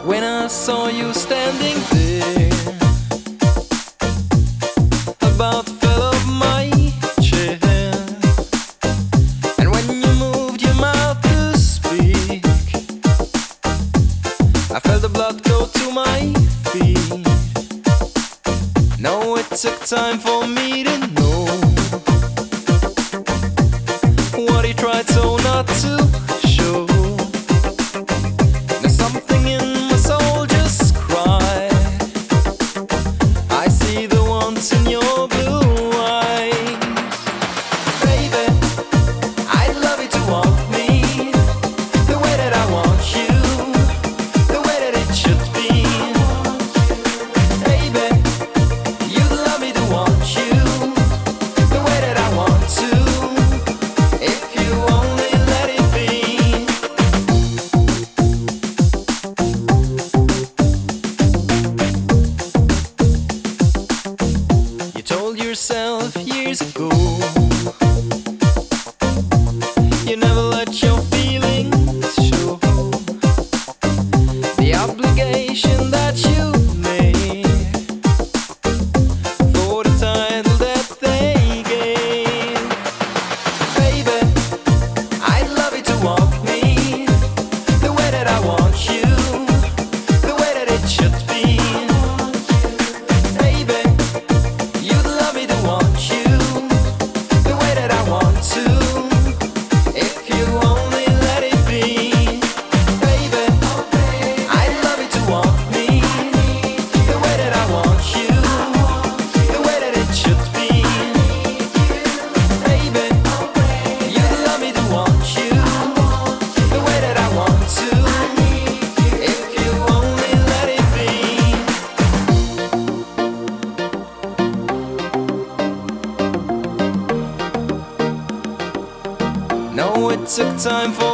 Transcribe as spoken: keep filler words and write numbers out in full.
when I saw you standing there. About fell off my chair, and when you moved your mouth to speak, I felt the blood go to my feet. No, it took time for me to know what he tried so not to show. There's something in my soul just cried. I see the ones in your blue eyes. Baby, I'd love you to want me the way that I want you, the way that it should be. Baby, you'd love me to want you the way that I want to, if you only let it be. You told yourself years ago you never let your feelings show. The obligation that you made for the title that they gave. Baby, I'd love you to want me the way that I want you, the way that it should be. Baby, you'd love me to want you the way that I want to, if you only let it be. Baby, I'd love you to want me the way that I want you, the way that it should be. Baby, you'd love me to want you the way that I want to, if you only let it be. No, it took time for